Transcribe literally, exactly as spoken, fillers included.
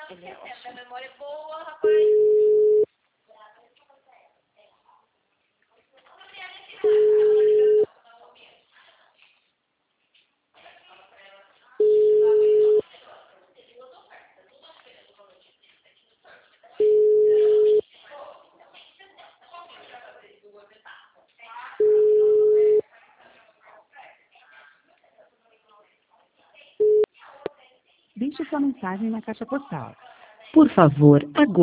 Ele é Essa ótimo. memória é boa, rapaz. Deixe sua mensagem na caixa postal. Por favor, aguarde.